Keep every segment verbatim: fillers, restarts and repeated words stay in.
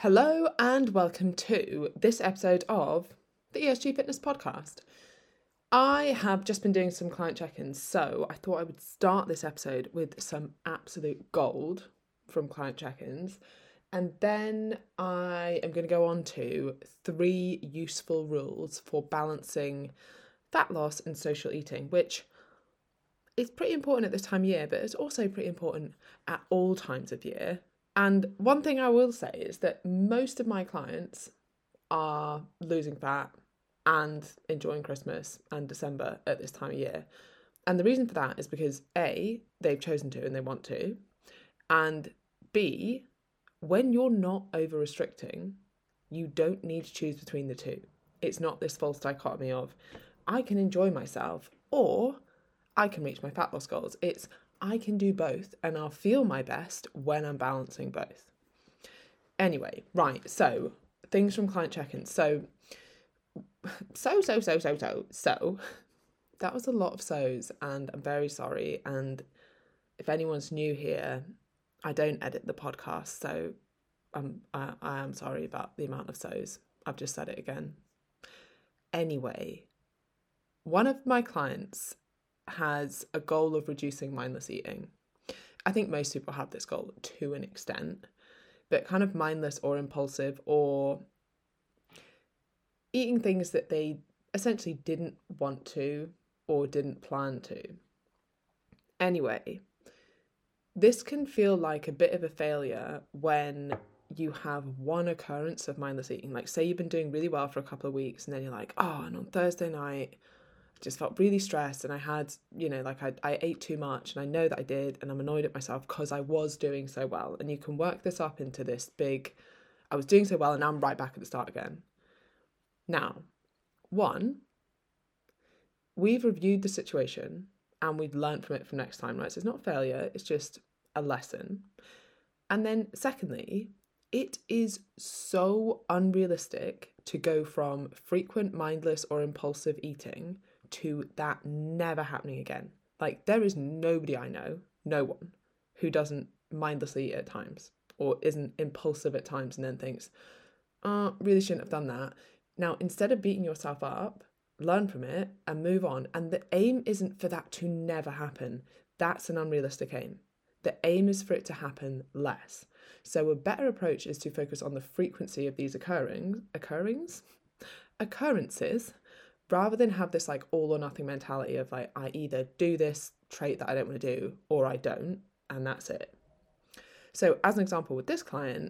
Hello and welcome to this episode of the E S G Fitness Podcast. I have just been doing some client check-ins, so I thought I would start this episode with some absolute gold from client check-ins, and then I am going to go on to three useful rules for balancing fat loss and social eating, which is pretty important at this time of year, but it's also pretty important at all times of year. And one thing I will say is that most of my clients are losing fat and enjoying Christmas and December at this time of year. And the reason for that is because A, they've chosen to and they want to, and B, when you're not over restricting, you don't need to choose between the two. It's not this false dichotomy of I can enjoy myself or I can reach my fat loss goals. It's I can do both and I'll feel my best when I'm balancing both. Anyway, right, so things from client check-ins. So, so, so, so, so, so, so, that was a lot of so's and I'm very sorry. And if anyone's new here, I don't edit the podcast, so I'm, I, I am sorry about the amount of so's. I've just said it again. Anyway, one of my clients has a goal of reducing mindless eating. I think most people have this goal to an extent, but kind of mindless or impulsive or eating things that they essentially didn't want to or didn't plan to. Anyway, this can feel like a bit of a failure when you have one occurrence of mindless eating. Like say you've been doing really well for a couple of weeks and then you're like, oh, and on Thursday night, just felt really stressed and I had, you know, like I, I ate too much and I know that I did and I'm annoyed at myself because I was doing so well. And you can work this up into this big, I was doing so well and now I'm right back at the start again. Now, one, we've reviewed the situation and we've learned from it for next time, right? So it's not failure, it's just a lesson. And then secondly, it is so unrealistic to go from frequent mindless or impulsive eating to that never happening again. Like there is nobody I know, no one, who doesn't mindlessly eat at times or isn't impulsive at times and then thinks, oh, really shouldn't have done that. Now, instead of beating yourself up, learn from it and move on. And the aim isn't for that to never happen. That's an unrealistic aim. The aim is for it to happen less. So a better approach is to focus on the frequency of these occurring, occurrings, occurrences, rather than have this like all or nothing mentality of like, I either do this trait that I don't want to do or I don't, and that's it. So as an example with this client,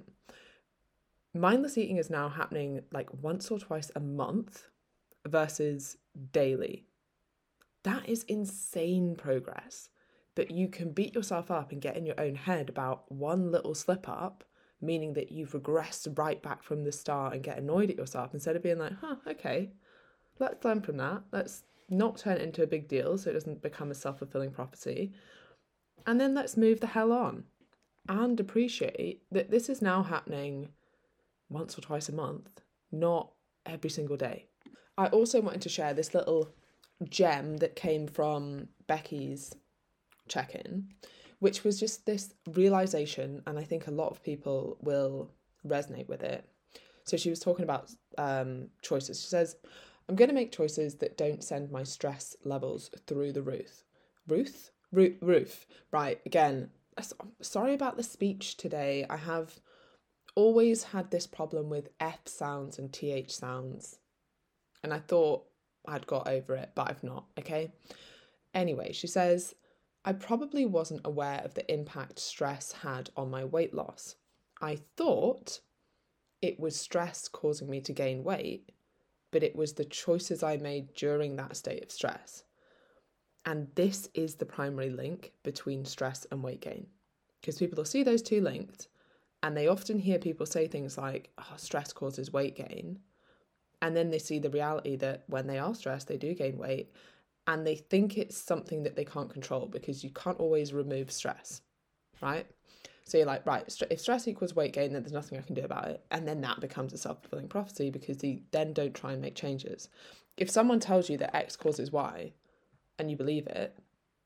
mindless eating is now happening like once or twice a month versus daily. That is insane progress. But you can beat yourself up and get in your own head about one little slip up, meaning that you've regressed right back from the start and get annoyed at yourself instead of being like, huh, okay, let's learn from that. Let's not turn it into a big deal so it doesn't become a self-fulfilling prophecy. And then let's move the hell on and appreciate that this is now happening once or twice a month, not every single day. I also wanted to share this little gem that came from Becky's check-in, which was just this realization, and I think a lot of people will resonate with it. So she was talking about um, choices. She says, I'm going to make choices that don't send my stress levels through the roof. Roof? Roof. Roof. Right, again, sorry about the speech today. I have always had this problem with F sounds and T H sounds, and I thought I'd got over it, but I've not, okay? Anyway, she says, I probably wasn't aware of the impact stress had on my weight loss. I thought it was stress causing me to gain weight, but it was the choices I made during that state of stress. And this is the primary link between stress and weight gain. Because people will see those two linked, and they often hear people say things like, oh, stress causes weight gain. And then they see the reality that when they are stressed, they do gain weight. And they think it's something that they can't control because you can't always remove stress, right? So you're like, right, if stress equals weight gain, then there's nothing I can do about it. And then that becomes a self-fulfilling prophecy because you then don't try and make changes. If someone tells you that X causes Y and you believe it,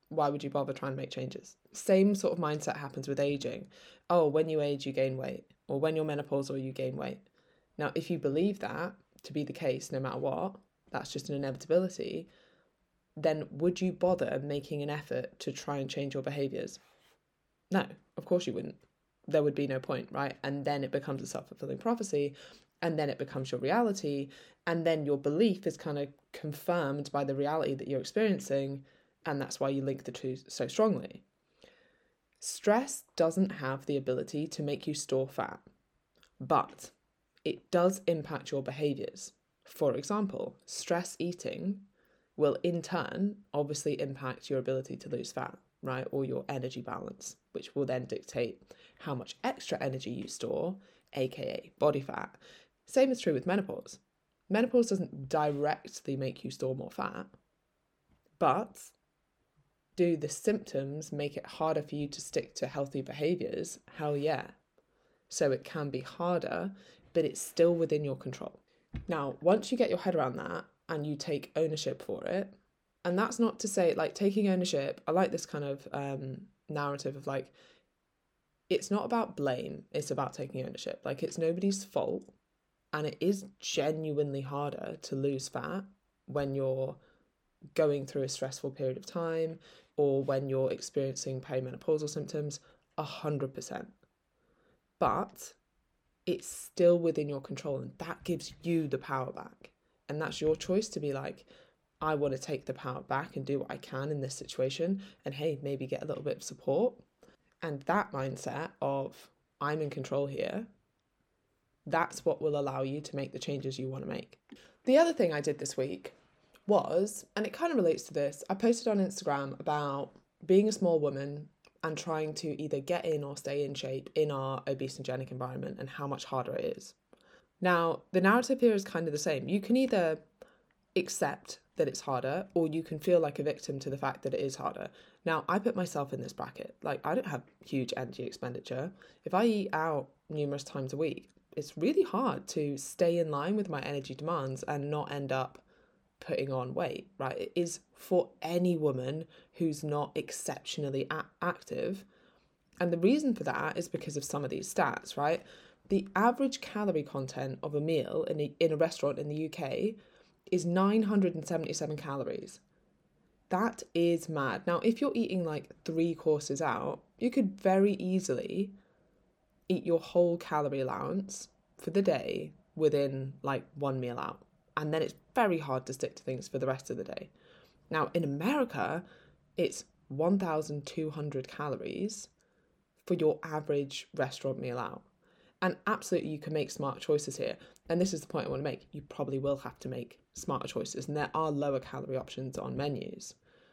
why would you bother trying to make changes? Same sort of mindset happens with aging. Oh, when you age, you gain weight, or when you're menopausal, you gain weight. Now, if you believe that to be the case, no matter what, that's just an inevitability, then would you bother making an effort to try and change your behaviours? No, of course you wouldn't. There would be no point, right? And then it becomes a self-fulfilling prophecy, and then it becomes your reality, and then your belief is kind of confirmed by the reality that you're experiencing, and that's why you link the two so strongly. Stress doesn't have the ability to make you store fat, but it does impact your behaviours. For example, stress eating will in turn obviously impact your ability to lose fat, right? Or your energy balance, which will then dictate how much extra energy you store, aka body fat. Same is true with menopause. Menopause doesn't directly make you store more fat, but do the symptoms make it harder for you to stick to healthy behaviours? Hell yeah. So it can be harder, but it's still within your control. Now, once you get your head around that and you take ownership for it, and that's not to say, like, taking ownership, I like this kind of um, narrative of like, it's not about blame, it's about taking ownership. Like, it's nobody's fault, and it is genuinely harder to lose fat when you're going through a stressful period of time or when you're experiencing perimenopausal symptoms, one hundred percent. But it's still within your control, and that gives you the power back. And that's your choice to be like, I want to take the power back and do what I can in this situation, and hey, maybe get a little bit of support. And that mindset of I'm in control here, that's what will allow you to make the changes you want to make. The other thing I did this week was, and it kind of relates to this, I posted on Instagram about being a small woman and trying to either get in or stay in shape in our obesogenic environment and how much harder it is. Now, the narrative here is kind of the same. You can either accept that it's harder, or you can feel like a victim to the fact that it is harder. Now, I put myself in this bracket. Like, I don't have huge energy expenditure. If I eat out numerous times a week, it's really hard to stay in line with my energy demands and not end up putting on weight, right? It is for any woman who's not exceptionally a- active. And the reason for that is because of some of these stats, right? The average calorie content of a meal in a, in a restaurant in the U K is nine hundred seventy-seven calories. That is mad. Now, if you're eating like three courses out, you could very easily eat your whole calorie allowance for the day within like one meal out. And then it's very hard to stick to things for the rest of the day. Now, in America, it's one thousand two hundred calories for your average restaurant meal out. And absolutely, you can make smart choices here. And this is the point I want to make. You probably will have to make smarter choices. And there are lower calorie options on menus.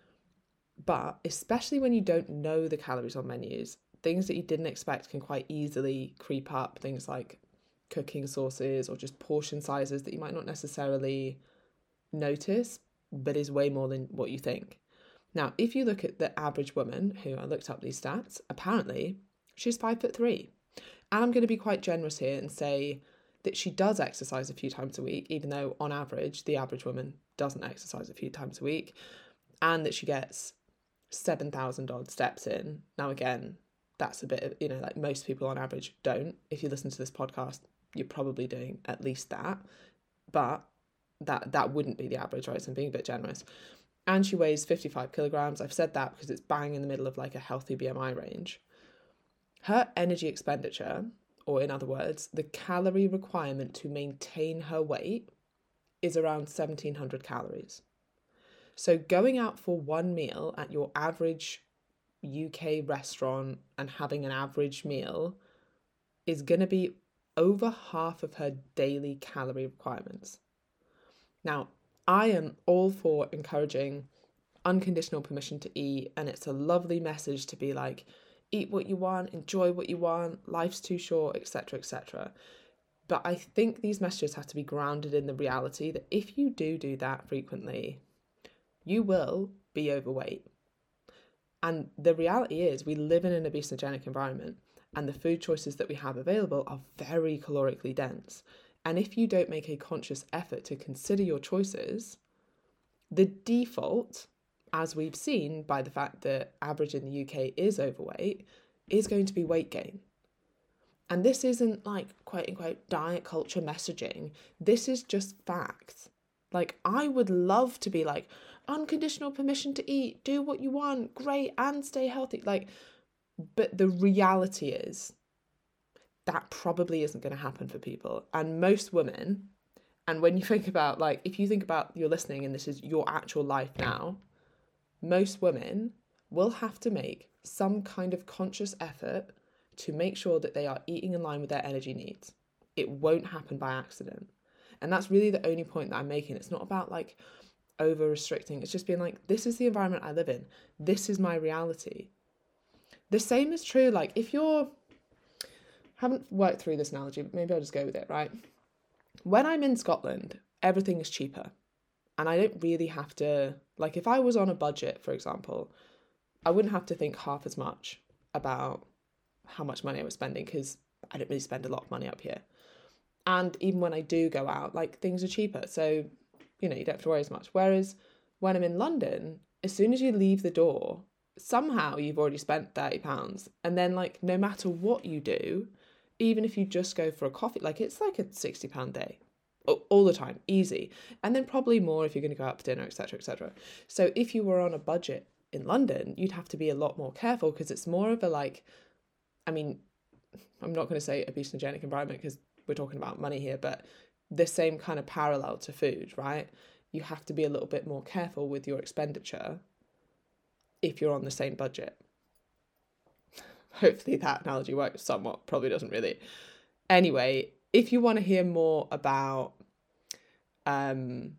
But especially when you don't know the calories on menus, things that you didn't expect can quite easily creep up. Things like cooking sauces or just portion sizes that you might not necessarily notice, but is way more than what you think. Now, if you look at the average woman, who I looked up these stats, apparently she's five foot three. And I'm going to be quite generous here and say that she does exercise a few times a week, even though on average, the average woman doesn't exercise a few times a week, and that she gets seven thousand odd steps in. Now, again, that's a bit of, you know, like most people on average don't. If you listen to this podcast, you're probably doing at least that, but that that wouldn't be the average, right? So I'm being a bit generous. And she weighs fifty-five kilograms. I've said that because it's bang in the middle of like a healthy B M I range. Her energy expenditure, or in other words, the calorie requirement to maintain her weight, is around seventeen hundred calories. So going out for one meal at your average U K restaurant and having an average meal is going to be over half of her daily calorie requirements. Now, I am all for encouraging unconditional permission to eat, and it's a lovely message to be like, eat what you want, enjoy what you want, life's too short, et cetera, et cetera. But I think these messages have to be grounded in the reality that if you do do that frequently, you will be overweight. And the reality is we live in an obesogenic environment, and the food choices that we have available are very calorically dense. And if you don't make a conscious effort to consider your choices, the default as we've seen by the fact that average in the U K is overweight, is going to be weight gain. And this isn't like quote unquote diet culture messaging. This is just fact. Like, I would love to be like, unconditional permission to eat, do what you want, great, and stay healthy. Like, but the reality is that probably isn't going to happen for people. And most women, and when you think about, like, if you think about you're listening and this is your actual life now, most women will have to make some kind of conscious effort to make sure that they are eating in line with their energy needs. It won't happen by accident. And that's really the only point that I'm making. It's not about like over restricting. It's just being like, this is the environment I live in. This is my reality. The same is true. Like, if you're, haven't worked through this analogy, but maybe I'll just go with it, right? When I'm in Scotland, everything is cheaper. And I don't really have to, like, if I was on a budget, for example, I wouldn't have to think half as much about how much money I was spending, because I don't really spend a lot of money up here. And even when I do go out, like, things are cheaper. So, you know, you don't have to worry as much. Whereas when I'm in London, as soon as you leave the door, somehow you've already spent thirty pounds. And then, like, no matter what you do, even if you just go for a coffee, like, it's like a sixty pound day all the time, easy. And then probably more if you're going to go out for dinner, et cetera, et cetera. So if you were on a budget in London, you'd have to be a lot more careful, because it's more of a, like, I mean, I'm not going to say obesogenic environment because we're talking about money here, but the same kind of parallel to food, right? You have to be a little bit more careful with your expenditure if you're on the same budget. Hopefully that analogy works somewhat, probably doesn't really. Anyway, if you want to hear more about um,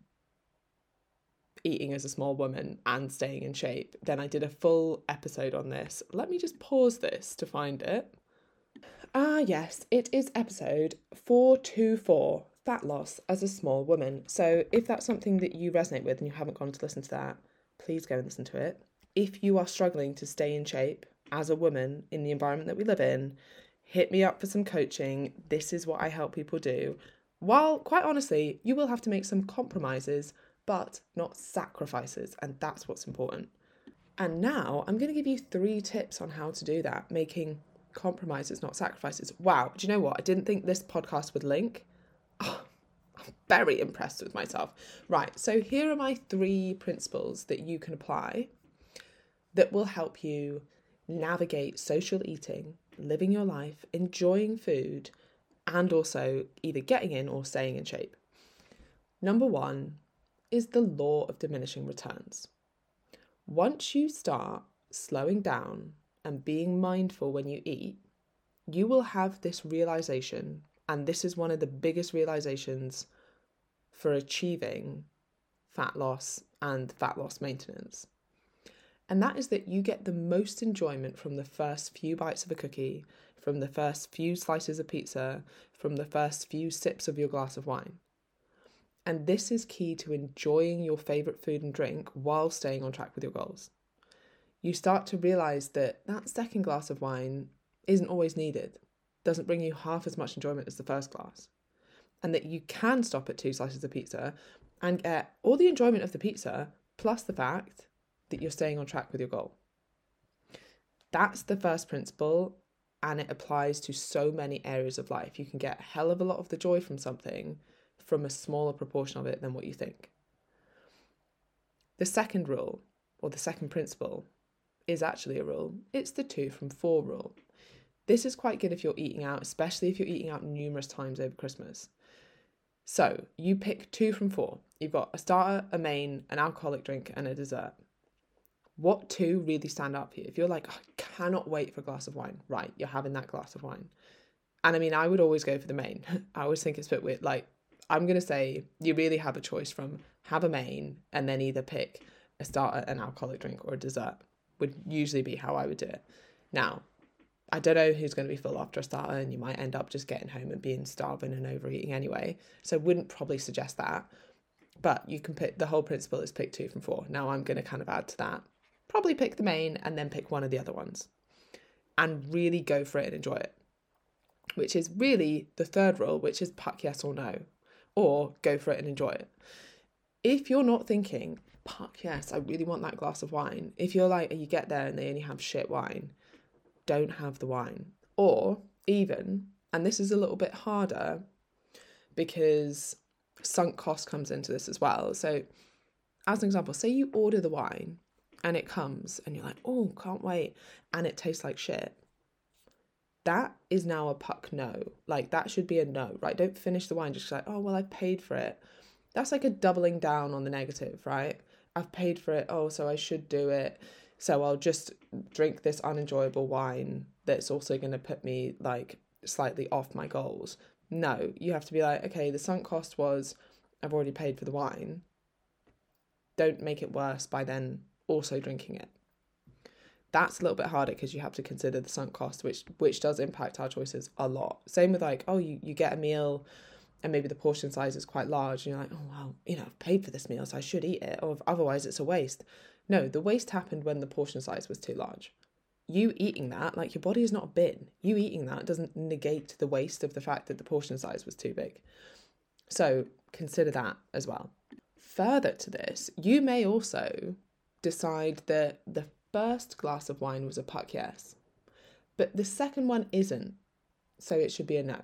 eating as a small woman and staying in shape, then I did a full episode on this. Let me just pause this to find it. Ah, yes, it is episode four two four, Fat Loss as a Small Woman. So if that's something that you resonate with and you haven't gone to listen to that, please go and listen to it. If you are struggling to stay in shape as a woman in the environment that we live in, hit me up for some coaching. This is what I help people do. While, quite honestly, you will have to make some compromises, but not sacrifices, and that's what's important. And now I'm going to give you three tips on how to do that, making compromises, not sacrifices. Wow, do you know what? I didn't think this podcast would link. Oh, I'm very impressed with myself. Right, so here are my three principles that you can apply that will help you navigate social eating, living your life, enjoying food, and also either getting in or staying in shape. Number one is the law of diminishing returns. Once you start slowing down and being mindful when you eat, you will have this realization, and this is one of the biggest realizations for achieving fat loss and fat loss maintenance. And that is that you get the most enjoyment from the first few bites of a cookie, from the first few slices of pizza, from the first few sips of your glass of wine. And this is key to enjoying your favourite food and drink while staying on track with your goals. You start to realise that that second glass of wine isn't always needed, doesn't bring you half as much enjoyment as the first glass, and that you can stop at two slices of pizza and get all the enjoyment of the pizza plus the fact that you're staying on track with your goal. That's the first principle, and it applies to so many areas of life. You can get a hell of a lot of the joy from something from a smaller proportion of it than what you think. The second rule, or the second principle, is actually a rule. It's the two from four rule. This is quite good if you're eating out, especially if you're eating out numerous times over Christmas. So you pick two from four. You've got a starter, a main, an alcoholic drink, and a dessert. What two really stand out for you? If you're like, oh, I cannot wait for a glass of wine, right, you're having that glass of wine. And I mean, I would always go for the main. I always think it's a bit weird. Like, I'm going to say you really have a choice from have a main and then either pick a starter, an alcoholic drink, or a dessert would usually be how I would do it. Now, I don't know who's going to be full after a starter, and you might end up just getting home and being starving and overeating anyway. So I wouldn't probably suggest that. But you can pick, the whole principle is pick two from four. Now I'm going to kind of add to that. Probably pick the main and then pick one of the other ones. And really go for it and enjoy it. Which is really the third rule, which is puck yes or no. Or go for it and enjoy it. If you're not thinking, fuck yes, I really want that glass of wine. If you're like, you get there and they only have shit wine, don't have the wine. Or even, and this is a little bit harder because sunk cost comes into this as well. So as an example, say you order the wine and it comes and you're like, oh, can't wait, and it tastes like shit. That is now a puck no. Like, that should be a no, right? Don't finish the wine just like, oh, well, I paid for it. That's like a doubling down on the negative, right? I've paid for it, oh, so I should do it. So I'll just drink this unenjoyable wine that's also going to put me like slightly off my goals. No, you have to be like, okay, the sunk cost was I've already paid for the wine. Don't make it worse by then also drinking it. That's a little bit harder because you have to consider the sunk cost, which which does impact our choices a lot. Same with like, oh, you, you get a meal and maybe the portion size is quite large and you're like, oh, well, you know, I've paid for this meal, so I should eat it, or otherwise it's a waste. No, the waste happened when the portion size was too large. You eating that, like, your body is not a bin. You eating that doesn't negate the waste of the fact that the portion size was too big. So consider that as well. Further to this, you may also decide that the first glass of wine was a puck yes, but the second one isn't, so it should be a no.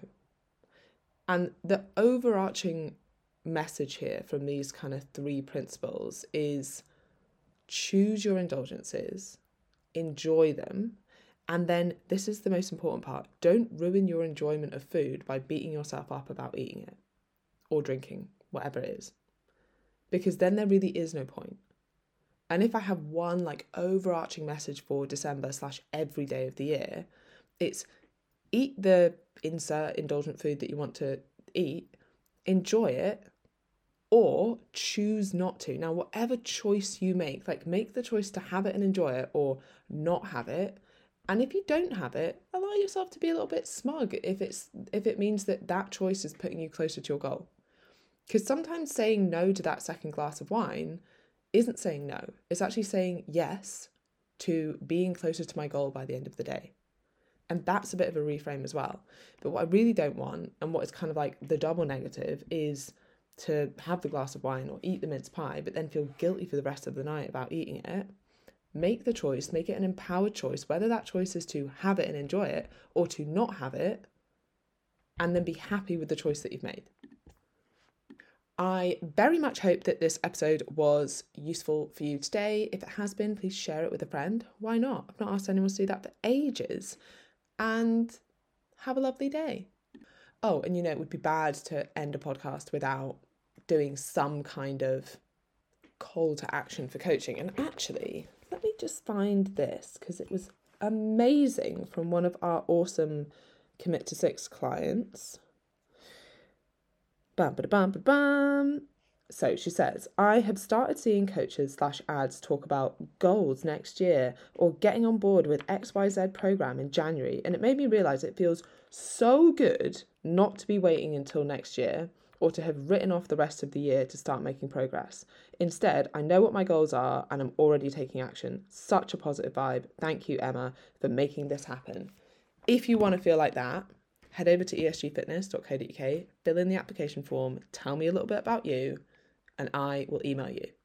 And the overarching message here from these kind of three principles is choose your indulgences, enjoy them, and then this is the most important part, don't ruin your enjoyment of food by beating yourself up about eating it or drinking, whatever it is, because then there really is no point. And if I have one like overarching message for December slash every day of the year, it's eat the insert indulgent food that you want to eat, enjoy it, or choose not to. Now, whatever choice you make, like make the choice to have it and enjoy it or not have it. And if you don't have it, allow yourself to be a little bit smug if it's if it means that that choice is putting you closer to your goal. Because sometimes saying no to that second glass of wine isn't saying no. It's actually saying yes to being closer to my goal by the end of the day. And that's a bit of a reframe as well. But what I really don't want, and what is kind of like the double negative, is to have the glass of wine or eat the mince pie, but then feel guilty for the rest of the night about eating it. Make the choice, make it an empowered choice, whether that choice is to have it and enjoy it or to not have it, and then be happy with the choice that you've made. I very much hope that this episode was useful for you today. If it has been, please share it with a friend. Why not? I've not asked anyone to do that for ages. And have a lovely day. Oh, and you know, it would be bad to end a podcast without doing some kind of call to action for coaching. And actually, let me just find this because it was amazing from one of our awesome Commit to Six clients. Bum, ba, bum, ba, bum. So she says, I have started seeing coaches slash ads talk about goals next year or getting on board with X Y Z program in January. And it made me realise it feels so good not to be waiting until next year or to have written off the rest of the year to start making progress. Instead, I know what my goals are and I'm already taking action. Such a positive vibe. Thank you, Emma, for making this happen. If you want to feel like that, head over to e s g fitness dot co dot u k, fill in the application form, tell me a little bit about you, and I will email you.